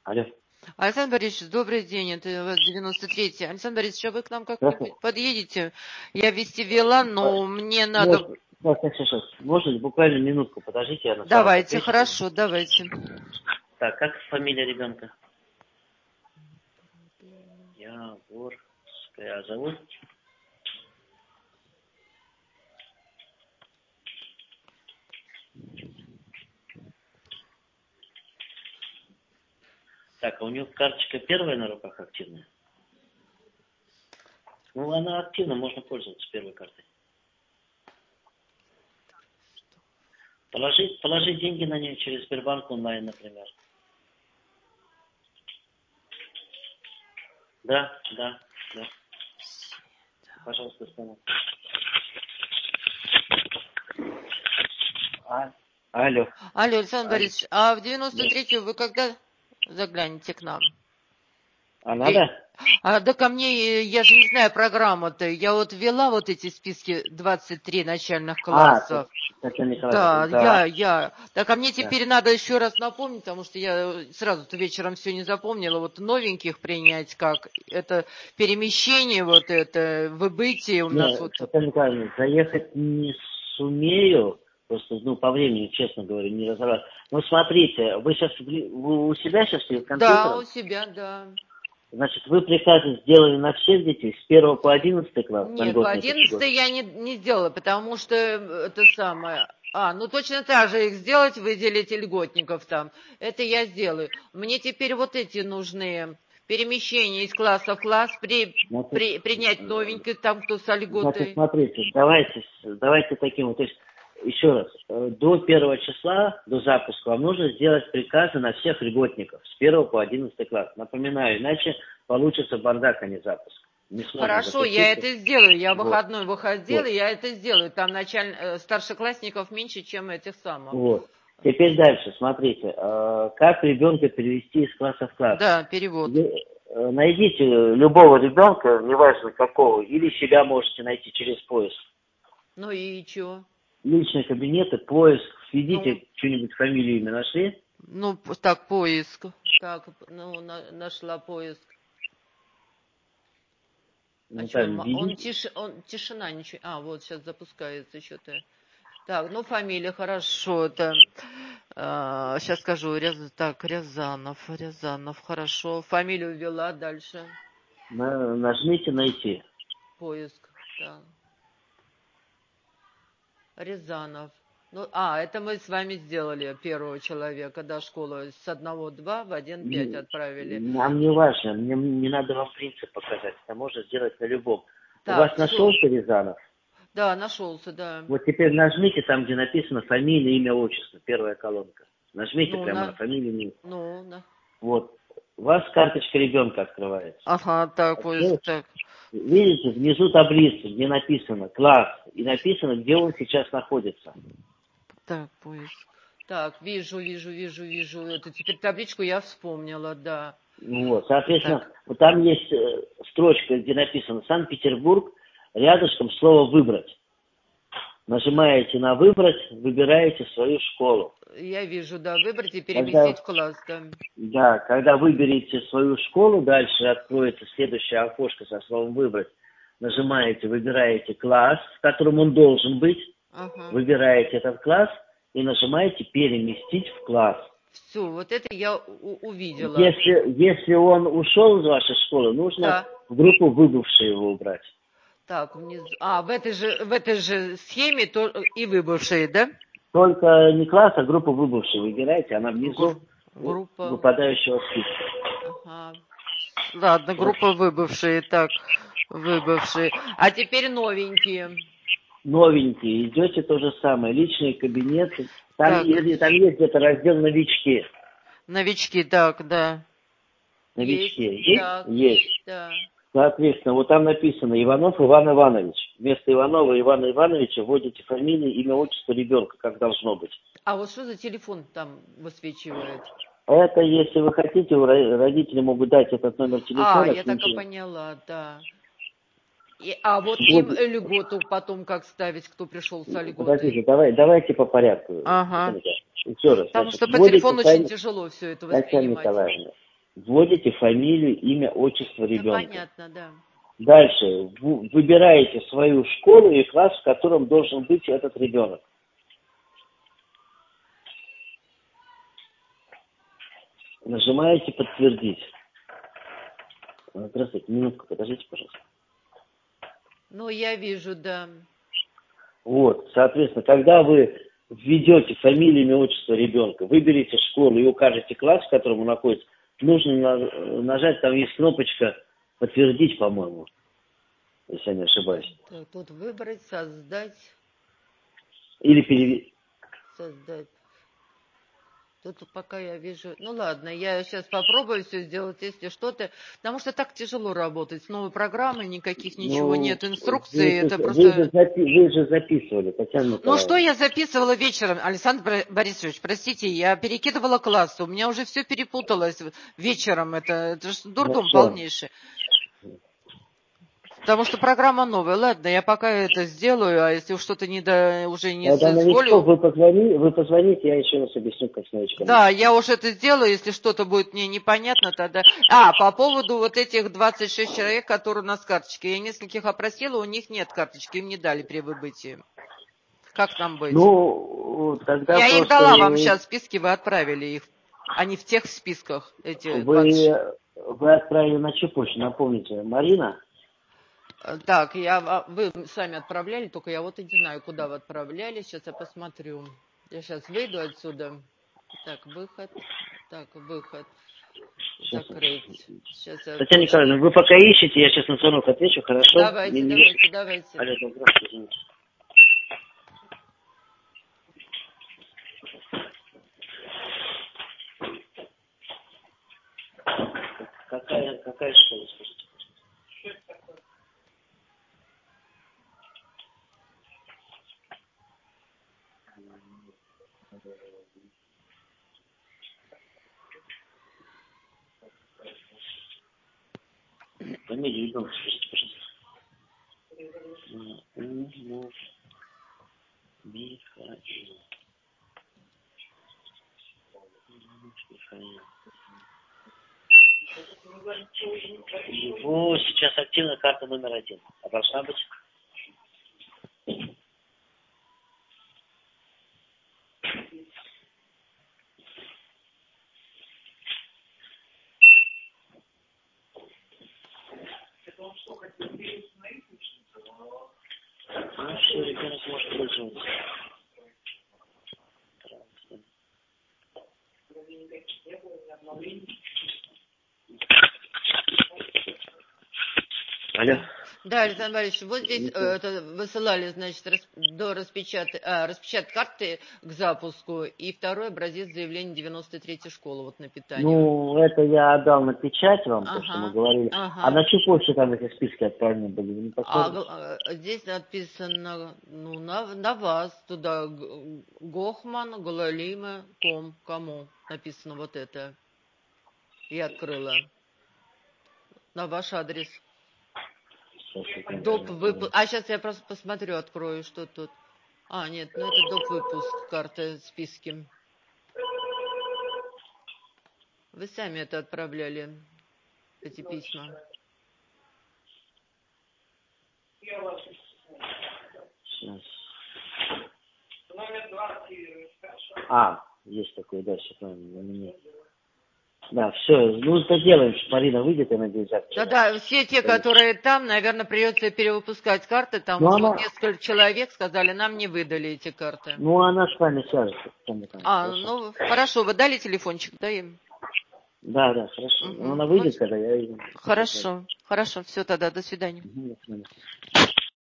Алло. Александр Борисович, добрый день, это у вас 93-й. Александр Борисович, а вы к нам Здравствуйте. как-нибудь подъедете? Я вести вела, но мне надо... Можно, сейчас. Можно буквально минутку, подождите, я на звонок Давайте, отвечу. хорошо, давайте. Так, как фамилия ребенка? Яворская. А зовут? Так, а у нее карточка первая на руках активная? Ну, она активна, можно пользоваться первой картой. Положить деньги на нее через Сбербанк онлайн, например. Да. Пожалуйста, стану. Алло. Алло, Александр Борисович, а в 93-ю вы когда заглянете к нам? А надо? Да ко мне, я же не знаю программу-то, я вот ввела вот эти списки 23 начальных классов. Татьяна Да, Николаевна, да. я. Так, а мне Да. теперь надо еще раз напомнить, потому что я сразу-то вечером все не запомнила. Вот новеньких принять как? Это перемещение, вот это выбытие у нас Нет, вот. Татьяна Николаевна, заехать не сумею, просто, по времени, честно говоря, не разобраться. Ну, смотрите, вы сейчас вы у себя сейчас перед Да, компьютером? у себя, да. Значит, вы приказы сделали на всех детей с 1 по 11 класс, на Нет, по льготной 11 категории? я не сделала, потому что это самое... ну точно так же их сделать, выделить льготников там. Это я сделаю. Мне теперь вот эти нужны перемещения из класса в класс, принять новеньких там, кто со Значит, льготой. смотрите, давайте таким вот, то есть, еще раз, до 1 числа, до запуска, вам нужно сделать приказы на всех льготников с 1 по 11 класс. Напоминаю, иначе получится бардак, а не запуск. Не сможем Хорошо, я запустить. это сделаю. Я Вот. выходной выходила, я это сделаю. Там старшеклассников меньше, чем этих самых. Вот. Теперь дальше, смотрите, как ребенка перевести из класса в класс. Да, перевод. Найдите любого ребенка, неважно какого, или себя можете найти через поиск. Ну и чего? Личные кабинеты, поиск, Ну, введите что-нибудь, фамилию, имя нашли? так, поиск. Так, нашла поиск. А что, Там он введите. тишина, ничего. Вот сейчас запускается что-то. Так, фамилия, хорошо, это... сейчас скажу, Рязанов, хорошо. Фамилию ввела, дальше. Нажмите «Найти». Поиск, так. Рязанов. Это мы с вами сделали первого человека, да, школу с 1-2 в 1-5 отправили. Нам не важно, мне не надо вам принцип показать, это можно сделать на любом. У Так, вас все. нашелся Рязанов? Да, нашелся, да. Вот теперь нажмите там, где написано фамилия, имя, отчество, первая колонка. Нажмите прямо на фамилию, имя. Вот. У вас карточка ребенка открывается. Ага, так, поиск, так. Видите, внизу таблицы, где написано класс, и написано, где он сейчас находится. Так, поиск. Так, вижу. Это теперь табличку я вспомнила, да. Вот, соответственно, вот там есть строчка, где написано Санкт-Петербург, рядышком слово «выбрать». Нажимаете на «Выбрать», выбираете свою школу. Я вижу, да, выбрать и переместить в класс, да. Да, когда выберете свою школу, дальше откроется следующее окошко со словом «Выбрать». Нажимаете, выбираете класс, в котором он должен быть, выбираете этот класс и нажимаете «Переместить в класс». Все, вот это я увидела. Если он ушел из вашей школы, нужно в группу «Выбывшие» его убрать. Так, внизу. В этой же схеме и выбывшие, да? Только не класс, а группу «Выбывшие» выбираете, она внизу группа выпадающего списка. Ага. Ладно, группа выбывшие, так, выбывшие. А теперь новенькие. Новенькие, идете то же самое, личные кабинеты. Там есть где-то раздел «Новички». Новички, так, да. Новички. Есть, да. Соответственно, вот там написано Иванов Иван Иванович. Вместо Иванова Ивана Ивановича вводите фамилию, имя, отчество ребенка, как должно быть. А вот что за телефон там высвечивает? Это, если вы хотите, родители могут дать этот номер телефона. Я так и поняла, да. Вот им льготу потом как ставить, кто пришел со льготой? Подождите, давайте по порядку. Ага. Еще раз. Потому что по телефону очень тяжело все это воспринимать. Вводите фамилию, имя, отчество ребенка. Ну, понятно, да. Дальше выбираете свою школу и класс, в котором должен быть этот ребенок. Нажимаете «Подтвердить». Здравствуйте, минутку, подождите, пожалуйста. Ну, я вижу, да. Вот, соответственно, когда вы введете фамилию, имя, отчество ребенка, выберите школу и укажете класс, в котором он находится, нужно нажать, там есть кнопочка «Подтвердить», по-моему, если я не ошибаюсь. Так, тут выбрать, создать. Или перевести. Создать. Тут пока я вижу... Ну ладно, я сейчас попробую все сделать, если что-то... Потому что так тяжело работать. С новой программой никаких, ничего нет, инструкции. Это просто... Вы же записывали, Татьяна Николаевна. Ну что я записывала вечером, Александр Борисович, простите, я перекидывала класс, у меня уже все перепуталось вечером. Это же дурдом полнейший. Потому что программа новая. Ладно, я пока это сделаю, а если что-то уже не Когда с волю... вы позвоните, я еще раз объясню, как с новичком. Да, я уже это сделаю, если что-то будет мне непонятно, тогда... по поводу вот этих 26 человек, которые у нас карточки. Я нескольких опросила, у них нет карточки, им не дали при выбытии. Как нам быть? Ну, тогда я просто... их дала вам сейчас списки, вы отправили их. Они в тех списках, эти 26. Вы отправили на чью почту, напомните, Марина? Так, вы сами отправляли, только я вот и не знаю, куда вы отправляли. Сейчас я посмотрю. Я сейчас выйду отсюда. Так, выход. Закрыть. Сейчас я Татьяна Николаевна, вы пока ищете, я сейчас на звонок отвечу, хорошо? Давайте. Алло, здравствуйте, извините. Какая школа, скажите? Фамилию ребенка, скажите, пожалуйста. Михаил. Его сейчас активна карта номер 1. А должна быть? Ну, все, ребенок может пользоваться. Алло. Да, Александр Борисович, вот здесь высылали, значит, распечатать карты к запуску и второй образец заявления 93-й школы вот на питание. Ну, это я отдал на печать вам, то, что мы говорили. А на чью почту там эти списки отправлены были? Здесь написано, на вас, туда, Гохман, Галалима, кому написано вот это. Я открыла. На ваш адрес. Доп. выпуск. Сейчас я просто посмотрю, открою, что тут. Нет, это доп. Выпуск, карты, списки. Вы сами это отправляли, эти письма. Сейчас. Есть такой, да, все правильно. Да, все, это делаем, что Марина выйдет, я надеюсь, завтра. Да, все те, которые там, наверное, придется перевыпускать карты, там уже несколько человек сказали, нам не выдали эти карты. Она с вами свяжется. Хорошо, вы дали телефончик, да, им? Да, хорошо. Она выйдет, когда я ее... Хорошо, все тогда, до свидания. До свидания.